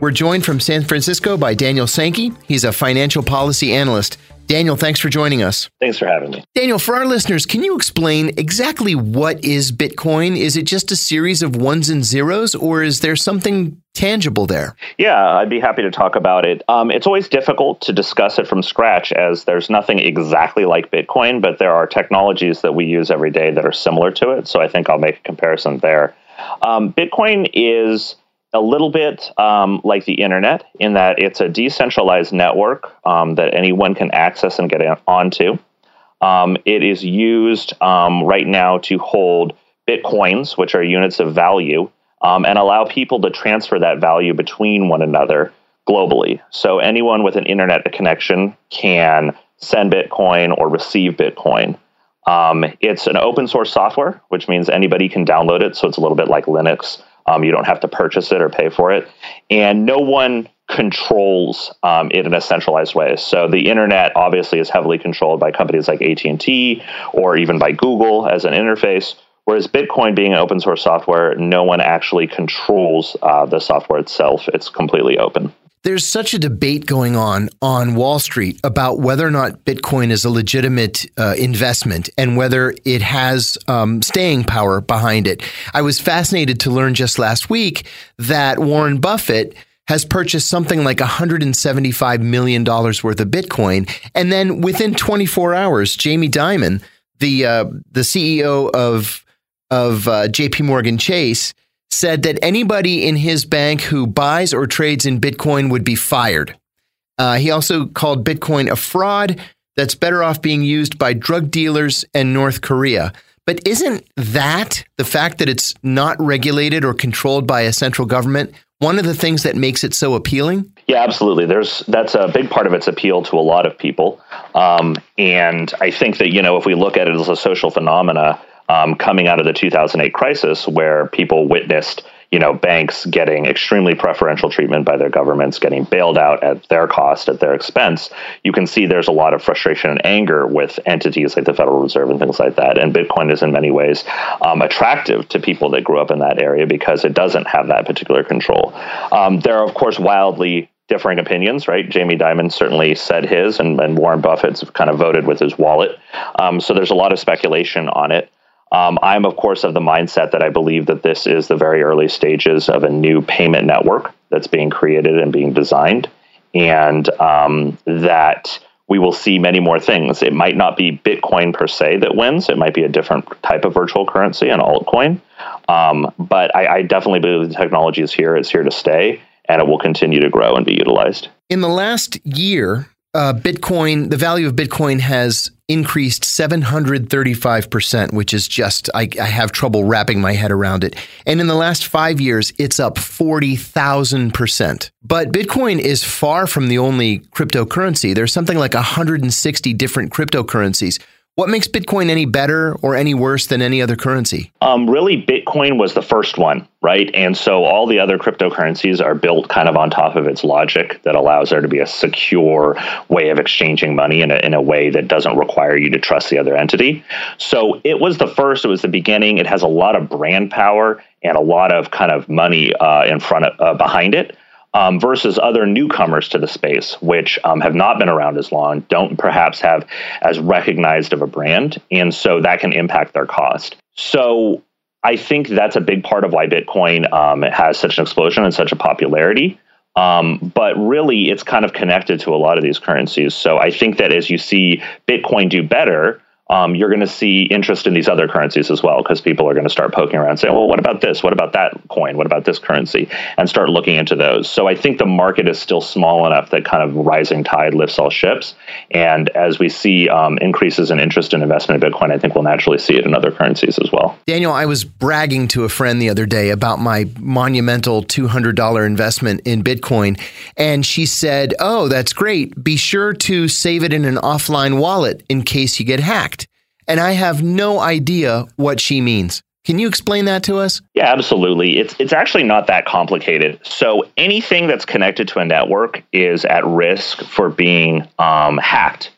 We're joined from San Francisco by Daniel Sankey. He's a financial policy analyst. Daniel, thanks for joining us. Thanks for having me. Daniel, for our listeners, can you explain exactly what is Bitcoin? Is it just a series of ones and zeros, or is there something tangible there? Yeah, I'd be happy to talk about it. Um, it's always difficult to discuss it from scratch as there's nothing exactly like Bitcoin, but there are technologies that we use every day that are similar to it. So I think I'll make a comparison there. Um, Bitcoin is a little bit um, like the internet in that it's a decentralized network um, that anyone can access and get in, onto. Um, it is used um, right now to hold Bitcoins, which are units of value, um, and allow people to transfer that value between one another globally. So anyone with an internet connection can send Bitcoin or receive Bitcoin. Um, it's an open source software, which means anybody can download it. So it's a little bit like Linux. Um, you don't have to purchase it or pay for it. And no one controls um, it in a centralized way. So the internet obviously is heavily controlled by companies like A T and T or even by Google as an interface. Whereas Bitcoin being an open source software, no one actually controls uh, the software itself. It's completely open. There's such a debate going on on Wall Street about whether or not Bitcoin is a legitimate uh, investment and whether it has um, staying power behind it. I was fascinated to learn just last week that Warren Buffett has purchased something like one hundred seventy-five million dollars worth of Bitcoin. And then within twenty-four hours, Jamie Dimon, the uh, the C E O of, of uh, J P Morgan Chase, said that anybody in his bank who buys or trades in Bitcoin would be fired. Uh, he also called Bitcoin a fraud that's better off being used by drug dealers and North Korea. But isn't that, the fact that it's not regulated or controlled by a central government, one of the things that makes it so appealing? Yeah, absolutely. There's that's a big part of its appeal to a lot of people. Um, and I think that, you know, if we look at it as a social phenomena, Um, coming out of the two thousand eight crisis, where people witnessed, you know, banks getting extremely preferential treatment by their governments, getting bailed out at their cost, at their expense, you can see there's a lot of frustration and anger with entities like the Federal Reserve and things like that. And Bitcoin is in many ways um, attractive to people that grew up in that area because it doesn't have that particular control. Um, there are, of course, wildly differing opinions, right? Jamie Dimon certainly said his, and, and Warren Buffett's kind of voted with his wallet. Um, so there's a lot of speculation on it. Um, I'm, of course, of the mindset that I believe that this is the very early stages of a new payment network that's being created and being designed, and um, that we will see many more things. It might not be Bitcoin per se that wins. It might be a different type of virtual currency, an altcoin. Um, but I, I definitely believe the technology is here. It's here to stay, and it will continue to grow and be utilized. In the last year, uh, Bitcoin, the value of Bitcoin has increased seven hundred thirty-five percent, which is just, I, I have trouble wrapping my head around it. And in the last five years, it's up forty thousand percent. But Bitcoin is far from the only cryptocurrency. There's something like one hundred sixty different cryptocurrencies. What makes Bitcoin any better or any worse than any other currency? Um, really, Bitcoin was the first one, right? And so all the other cryptocurrencies are built kind of on top of its logic that allows there to be a secure way of exchanging money in a, in a way that doesn't require you to trust the other entity. So it was the first, it was the beginning. It has a lot of brand power and a lot of kind of money uh, in front of, uh, behind it. Um, versus other newcomers to the space, which um, have not been around as long, don't perhaps have as recognized of a brand, and so that can impact their cost. So I think that's a big part of why Bitcoin um, has such an explosion and such a popularity. Um, but really, it's kind of connected to a lot of these currencies. So I think that as you see Bitcoin do better, Um, you're going to see interest in these other currencies as well, because people are going to start poking around and saying, well, what about this? What about that coin? What about this currency? And start looking into those. So I think the market is still small enough that kind of rising tide lifts all ships. And as we see um, increases in interest in investment in Bitcoin, I think we'll naturally see it in other currencies as well. Daniel, I was bragging to a friend the other day about my monumental two hundred dollars investment in Bitcoin. And she said, oh, that's great. Be sure to save it in an offline wallet in case you get hacked. And I have no idea what she means. Can you explain that to us? Yeah, absolutely. It's it's actually not that complicated. So anything that's connected to a network is at risk for being um, hacked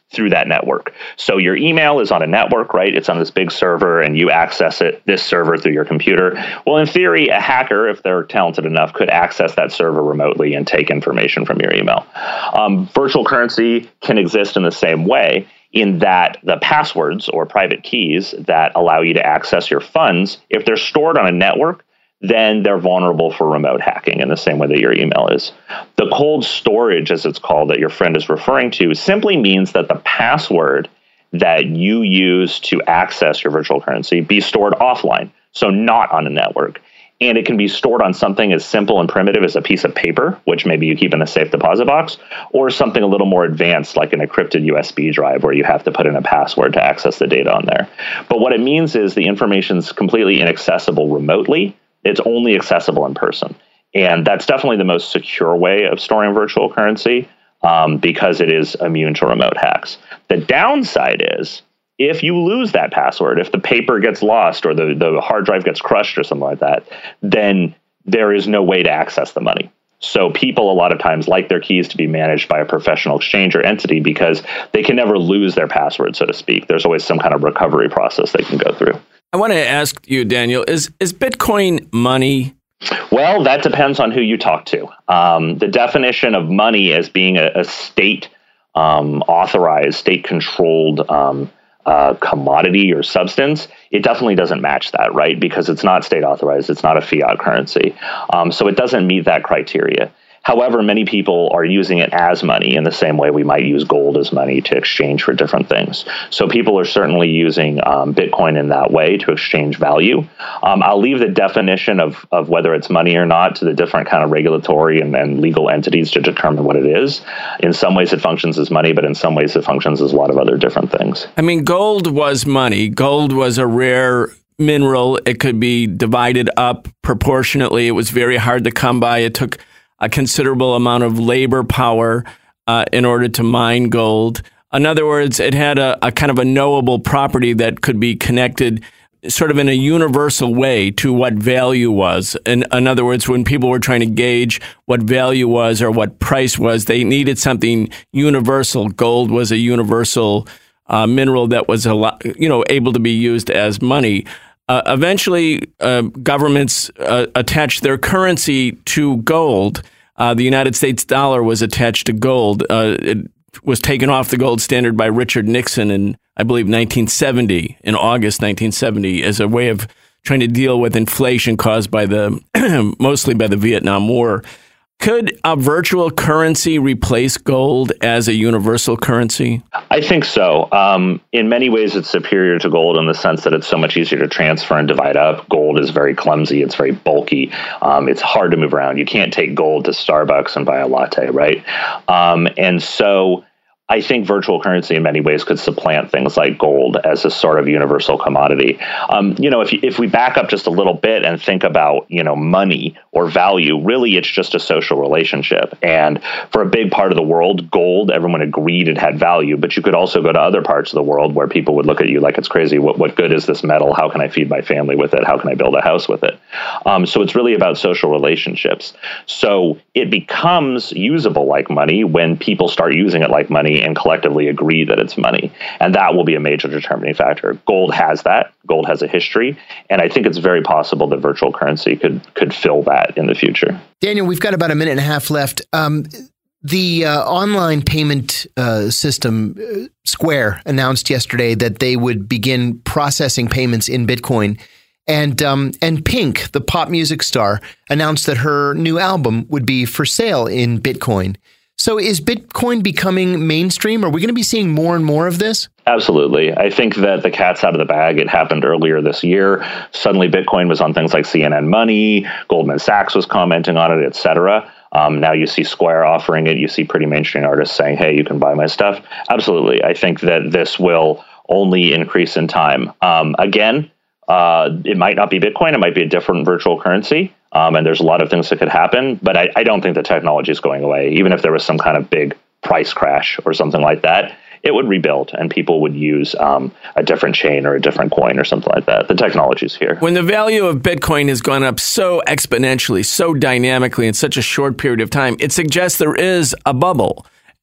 through that network. So your email is on a network, right? It's on this big server and you access it, this server through your computer. Well, in theory, a hacker, if they're talented enough, could access that server remotely and take information from your email. Um, virtual currency can exist in the same way, in that the passwords or private keys that allow you to access your funds, if they're stored on a network, then they're vulnerable for remote hacking in the same way that your email is. The cold storage, as it's called, that your friend is referring to, simply means that the password that you use to access your virtual currency be stored offline, so not on a network. And it can be stored on something as simple and primitive as a piece of paper, which maybe you keep in a safe deposit box, or something a little more advanced like an encrypted U S B drive where you have to put in a password to access the data on there. But what it means is the information is completely inaccessible remotely. It's only accessible in person. And that's definitely the most secure way of storing virtual currency um, because it is immune to remote hacks. The downside is if you lose that password, if the paper gets lost or the, the hard drive gets crushed or something like that, then there is no way to access the money. So people a lot of times like their keys to be managed by a professional exchange or entity because they can never lose their password, so to speak. There's always some kind of recovery process they can go through. I want to ask you, Daniel, is is Bitcoin money? Well, that depends on who you talk to. Um, the definition of money as being a, a state um, authorized, state controlled um, uh, commodity or substance, it definitely doesn't match that, right? Because it's not state authorized. It's not a fiat currency. Um, so it doesn't meet that criteria. However, many people are using it as money in the same way we might use gold as money to exchange for different things. So people are certainly using um, Bitcoin in that way to exchange value. Um, I'll leave the definition of, of whether it's money or not to the different kind of regulatory and, and legal entities to determine what it is. In some ways it functions as money, but in some ways it functions as a lot of other different things. I mean, gold was money. Gold was a rare mineral. It could be divided up proportionately. It was very hard to come by. It took a considerable amount of labor power uh, in order to mine gold. In other words, it had a, a kind of a knowable property that could be connected sort of in a universal way to what value was. In, in other words, when people were trying to gauge what value was or what price was, they needed something universal. Gold was a universal uh, mineral that was a lot, you know, able to be used as money. Uh, eventually, uh, governments uh, attached their currency to gold. Uh, the United States dollar was attached to gold. Uh, it was taken off the gold standard by Richard Nixon in, I believe, nineteen seventy, in August nineteen seventy, as a way of trying to deal with inflation caused by the, mostly by the Vietnam War. Could a virtual currency replace gold as a universal currency? I think so. Um, in many ways, it's superior to gold in the sense that it's so much easier to transfer and divide up. Gold is very clumsy. It's very bulky. Um, it's hard to move around. You can't take gold to Starbucks and buy a latte, right? Um, and so I think virtual currency in many ways could supplant things like gold as a sort of universal commodity. Um, you know, if if we back up just a little bit and think about, you know, money or value, really it's just a social relationship. And for a big part of the world, gold, everyone agreed it had value, but you could also go to other parts of the world where people would look at you like it's crazy. What what good is this metal? How can I feed my family with it? How can I build a house with it? Um, so it's really about social relationships. So it becomes usable like money when people start using it like money and collectively agree that it's money. And that will be a major determining factor. Gold has that. Gold has a history. And I think it's very possible that virtual currency could could fill that in the future. Daniel, we've got about a minute and a half left. Um, the uh, online payment uh, system, uh, Square, announced yesterday that they would begin processing payments in Bitcoin. And um, and Pink, the pop music star, announced that her new album would be for sale in Bitcoin. So is Bitcoin becoming mainstream? Are we going to be seeing more and more of this? Absolutely. I think that the cat's out of the bag. It happened earlier this year. Suddenly Bitcoin was on things like C N N Money, Goldman Sachs was commenting on it, et cetera. Um, now you see Square offering it. You see pretty mainstream artists saying, hey, you can buy my stuff. Absolutely. I think that this will only increase in time. Um, again, uh, it might not be Bitcoin. It might be a different virtual currency. Um, and there's a lot of things that could happen, but I, I don't think the technology is going away. Even if there was some kind of big price crash or something like that, it would rebuild and people would use um, a different chain or a different coin or something like that. The technology is here. When the value of Bitcoin has gone up so exponentially, so dynamically in such a short period of time, it suggests there is a bubble.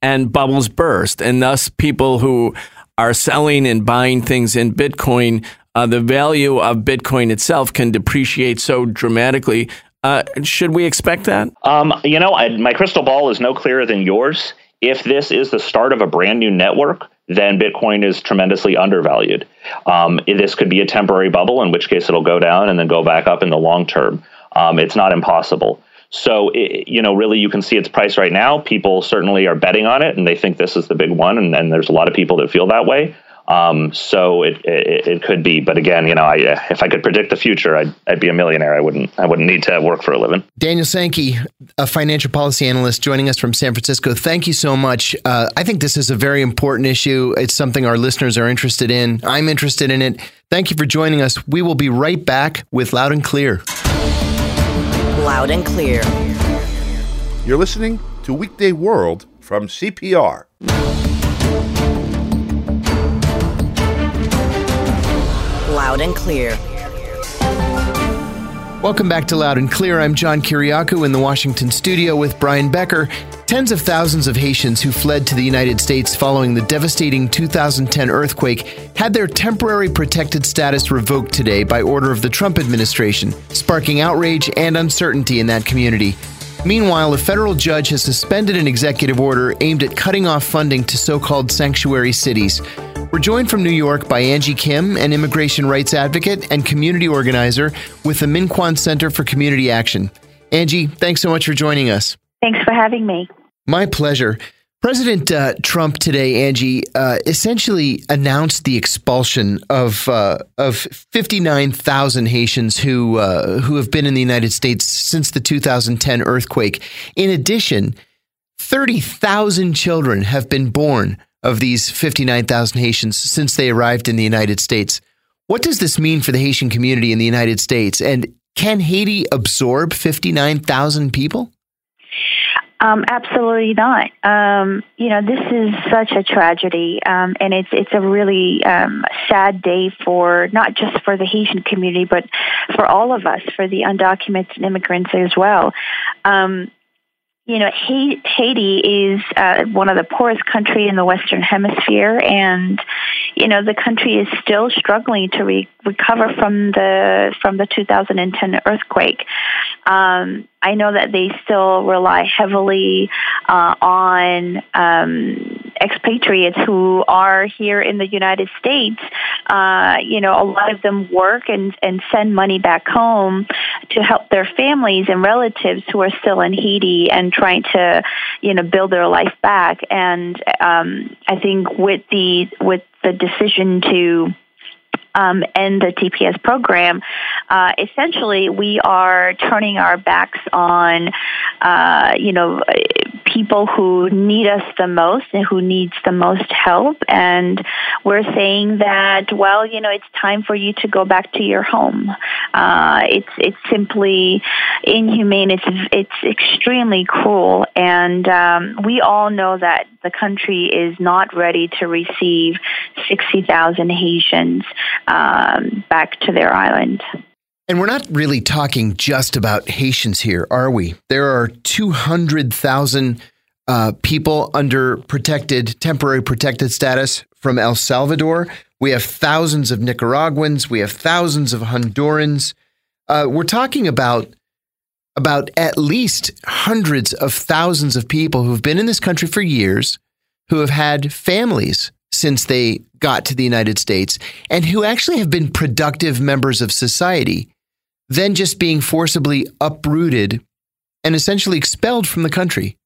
and bubbles burst. And thus, people who are selling and buying things in Bitcoin, uh, the value of Bitcoin itself can depreciate so dramatically. Uh, should we expect that? Um, you know, I, my crystal ball is no clearer than yours. If this is the start of a brand new network, then Bitcoin is tremendously undervalued. Um, this could be a temporary bubble, in which case it'll go down and then go back up in the long term. Um, it's not impossible. So, it, you know, really, you can see its price right now. People certainly are betting on it, and they think this is the big one. And, and there's a lot of people that feel that way. Um, so it, it it could be, but again, you know, I, if I could predict the future, I'd I'd be a millionaire. I wouldn't I wouldn't need to work for a living. Daniel Sankey, a financial policy analyst, joining us from San Francisco. Thank you so much. Uh, I think this is a very important issue. It's something our listeners are interested in. I'm interested in it. Thank you for joining us. We will be right back with Loud and Clear. Loud and Clear. You're listening to Weekday World from C P R. Loud and Clear. Welcome back to Loud and Clear. I'm John Kiriakou in the Washington studio with Brian Becker. Tens of thousands of Haitians who fled to the United States following the devastating two thousand ten earthquake had their temporary protected status revoked today by order of the Trump administration, sparking outrage and uncertainty in that community. Meanwhile, a federal judge has suspended an executive order aimed at cutting off funding to so-called sanctuary cities. We're joined from New York by Angie Kim, an immigration rights advocate and community organizer with the Minkwon Center for Community Action. Angie, thanks so much for joining us. Thanks for having me. My pleasure. President uh, Trump today, Angie, uh, essentially announced the expulsion of uh, of fifty-nine thousand Haitians who uh, who have been in the United States since the two thousand ten earthquake. In addition, thirty thousand children have been born of these fifty-nine thousand Haitians since they arrived in the United States. What does this mean for the Haitian community in the United States? And can Haiti absorb fifty-nine thousand people? Um, absolutely not. Um, you know, this is such a tragedy, um, and it's it's a really um, sad day for not just for the Haitian community, but for all of us, for the undocumented immigrants as well. Um, You know, Haiti is uh, one of the poorest countries in the Western Hemisphere, and you know the country is still struggling to re- recover from the from the two thousand ten earthquake. Um, I know that they still rely heavily uh, on um, expatriates who are here in the United States. Uh, you know, a lot of them work and, and send money back home to help their families and relatives who are still in Haiti and trying to, you know, build their life back. And um, I think with the with the decision to Um, and the T P S program, uh, essentially we are turning our backs on, uh, you know, people who need us the most and who needs the most help. And we're saying that, well, you know, it's time for you to go back to your home. Uh, it's it's simply inhumane. It's it's extremely cruel. And um, we all know that the country is not ready to receive sixty thousand Haitians Um, back to their island. And we're not really talking just about Haitians here, are we? There are two hundred thousand uh, people under protected, temporary protected status from El Salvador. We have thousands of Nicaraguans. We have thousands of Hondurans. Uh, we're talking about about at least hundreds of thousands of people who've been in this country for years, who have had families since they got to the United States, and who actually have been productive members of society, then just being forcibly uprooted and essentially expelled from the country.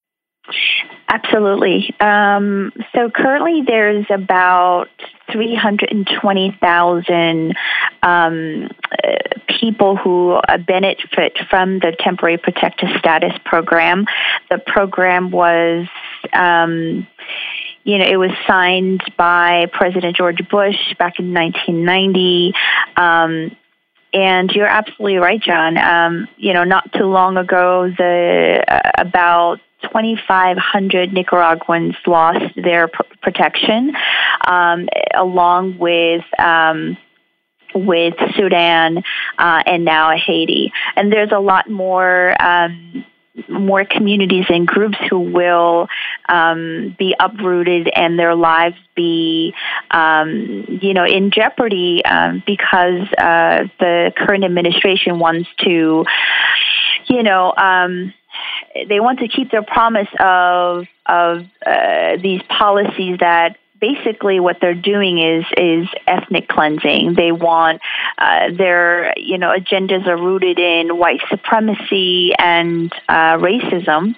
Absolutely. Um, so currently there's about three hundred twenty thousand um, people who benefit from the Temporary Protected Status program. The program was um, You know, it was signed by President George Bush back in nineteen ninety. Um, and you're absolutely right, John. Um, you know, not too long ago, the uh, about twenty-five hundred Nicaraguans lost their pr- protection, um, along with um, with Sudan uh, and now Haiti. And there's a lot more Um, more communities and groups who will um, be uprooted and their lives be, um, you know, in jeopardy um, because uh, the current administration wants to, you know, um, they want to keep their promise of of uh, these policies that basically what they're doing is is ethnic cleansing. They want uh, their you know agendas are rooted in white supremacy and uh, racism.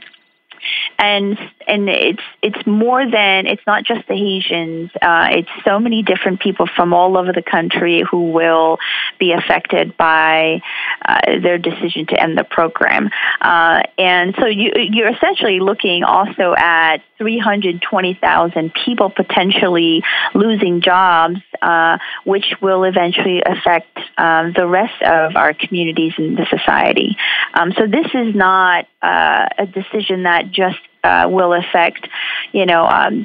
And and it's it's more than it's not just the Haitians. Uh, it's so many different people from all over the country who will be affected by uh, their decision to end the program. Uh, and so you, you're essentially looking also at three hundred twenty thousand people potentially losing jobs, uh, which will eventually affect um, the rest of our communities in the society. Um, so this is not uh, a decision that just uh, will affect, you know, um,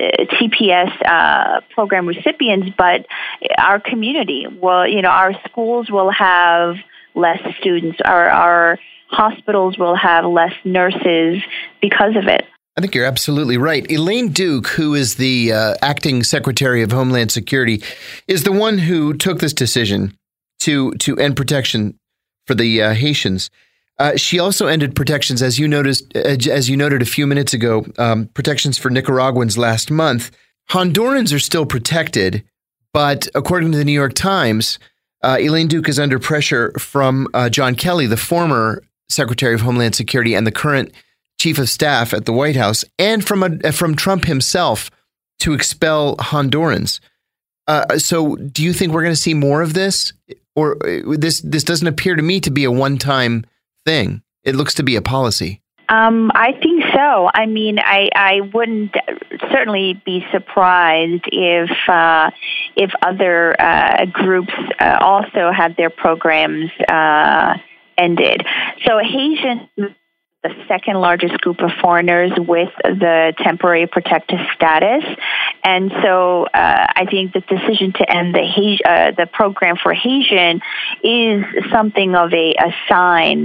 T P S uh, program recipients, but our community will, you know, our schools will have less students, our, our hospitals will have less nurses because of it. I think you're absolutely right. Elaine Duke, who is the uh, acting Secretary of Homeland Security, is the one who took this decision to to end protection for the uh, Haitians. Uh, she also ended protections, as you noticed, as you noted a few minutes ago, um, protections for Nicaraguans last month. Hondurans are still protected, but according to the New York Times, uh, Elaine Duke is under pressure from uh, John Kelly, the former Secretary of Homeland Security and the current Chief of Staff at the White House, and from a, from Trump himself to expel Hondurans. Uh, so, do you think we're going to see more of this, or this this doesn't appear to me to be a one-time thing? It looks to be a policy. Um, I think so. I mean, I, I wouldn't certainly be surprised if uh, if other uh, groups uh, also had their programs uh, ended. So, Haitian, the second largest group of foreigners with the temporary protected status. And so uh, I think the decision to end the Haiti, uh, the program for Haitian is something of a, a sign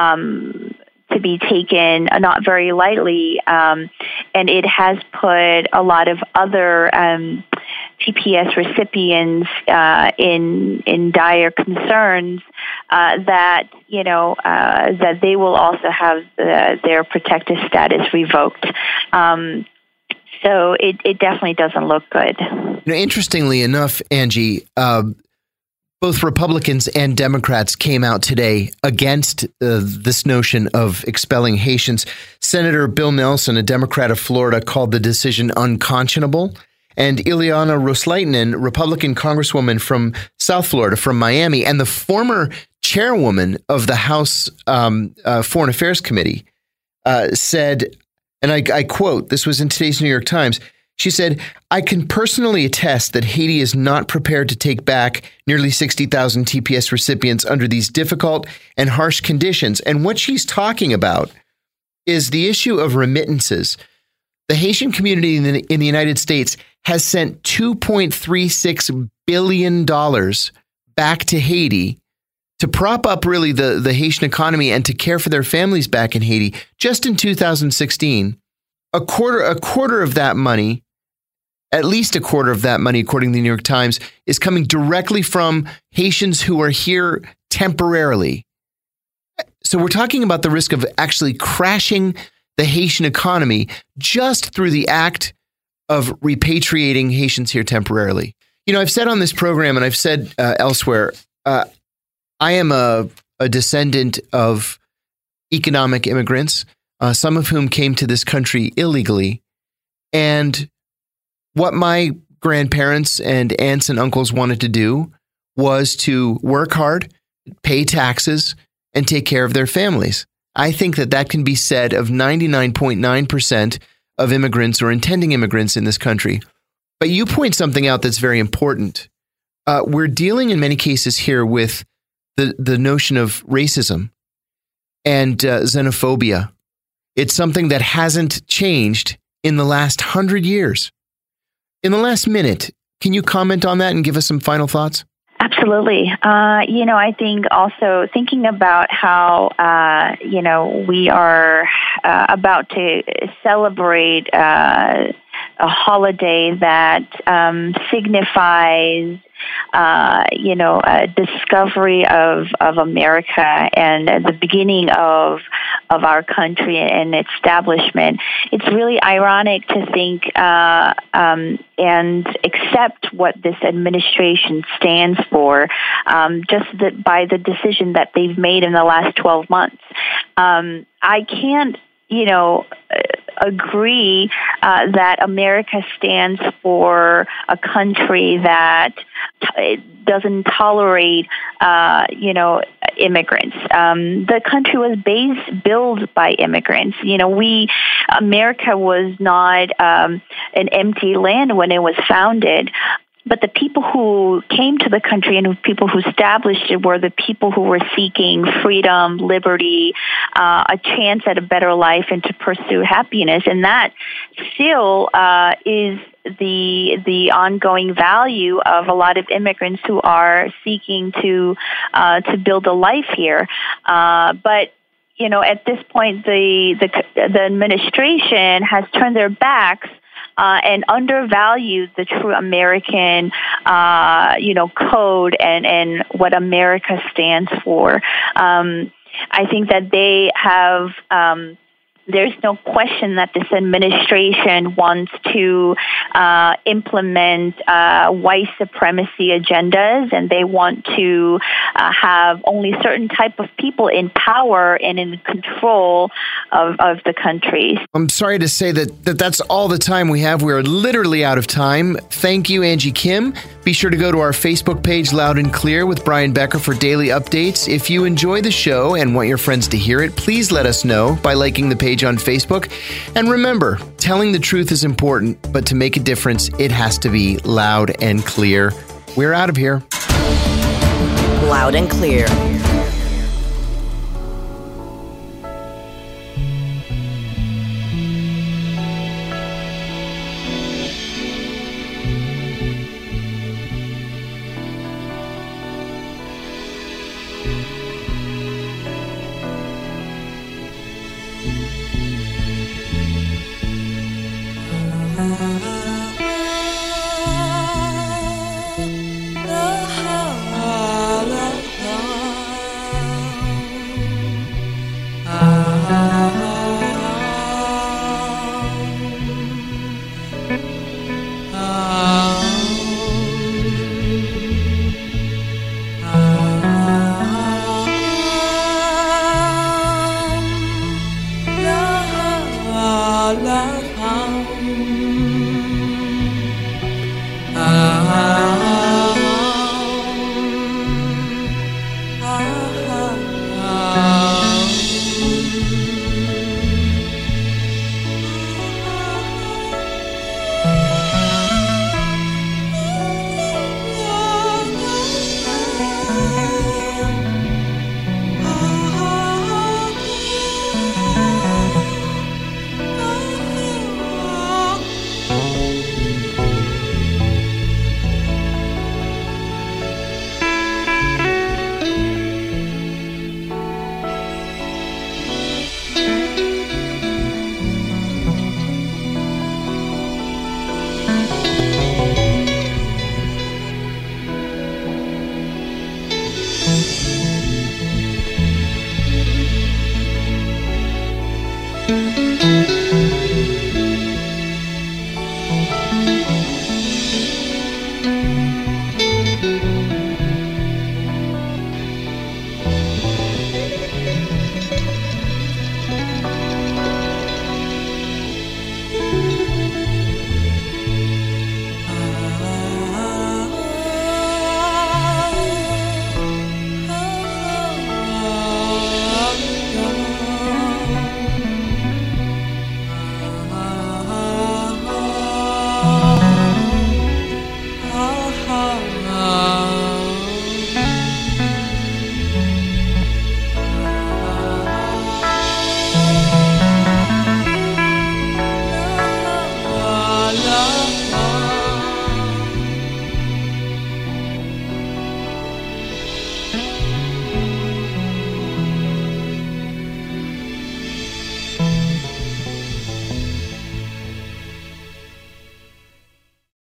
um, to be taken not very lightly. Um, and it has put a lot of other um, T P S recipients uh, in in dire concerns uh, that you know uh, that they will also have the, their protected status revoked. Um, so it, it definitely doesn't look good. You know, interestingly enough, Angie, uh, both Republicans and Democrats came out today against uh, this notion of expelling Haitians. Senator Bill Nelson, a Democrat of Florida, called the decision unconscionable. And Ileana Ros-Lehtinen, Republican Congresswoman from South Florida, from Miami, and the former chairwoman of the House um, uh, Foreign Affairs Committee, uh, said, and I, I quote, this was in today's New York Times, she said, "I can personally attest that Haiti is not prepared to take back nearly sixty thousand T P S recipients under these difficult and harsh conditions." And what she's talking about is the issue of remittances. The Haitian community in the, in the United States has sent two point three six billion dollars back to Haiti to prop up really the, the Haitian economy and to care for their families back in Haiti. Just in two thousand sixteen, a quarter, a quarter of that money, at least a quarter of that money, according to the New York Times, is coming directly from Haitians who are here temporarily. So we're talking about the risk of actually crashing the Haitian economy just through the act of repatriating Haitians here temporarily. You know, I've said on this program, and I've said uh, elsewhere, uh, I am a, a descendant of economic immigrants, uh, some of whom came to this country illegally. And what my grandparents and aunts and uncles wanted to do was to work hard, pay taxes, and take care of their families. I think that that can be said of ninety-nine point nine percent of immigrants or intending immigrants in this country. But you point something out that's very important. Uh, we're dealing in many cases here with the, the notion of racism and uh, xenophobia. It's something that hasn't changed in the last hundred years. In the last minute, can you comment on that and give us some final thoughts? Absolutely. Absolutely. Uh, you know, I think also thinking about how, uh, you know, we are uh, about to celebrate uh, a holiday that um, signifies Uh, you know, a discovery of, of America and the beginning of of our country and establishment. It's really ironic to think uh, um, and accept what this administration stands for, um, just that by the decision that they've made in the last twelve months. Um, I can't, you know, agree uh, that America stands for a country that t- doesn't tolerate, uh, you know, immigrants. Um, the country was based, built by immigrants. You know, we, America was not um, an empty land when it was founded. But the people who came to the country and the people who established it were the people who were seeking freedom, liberty, uh, a chance at a better life, and to pursue happiness. And that still uh, is the the ongoing value of a lot of immigrants who are seeking to uh, to build a life here. Uh, but you know, at this point, the the, the administration has turned their backs Uh, and undervalued the true American, uh, you know, code and, and what America stands for. Um, I think that they have, um, there's no question that this administration wants to uh, implement uh, white supremacy agendas, and they want to uh, have only certain type of people in power and in control of, of the country. I'm sorry to say that, that that's all the time we have. We are literally out of time. Thank you, Angie Kim. Be sure to go to our Facebook page, Loud and Clear, with Brian Becker for daily updates. If you enjoy the show and want your friends to hear it, please let us know by liking the page on Facebook. And remember, telling the truth is important, but to make a difference, it has to be loud and clear. We're out of here. Loud and Clear. Thank you.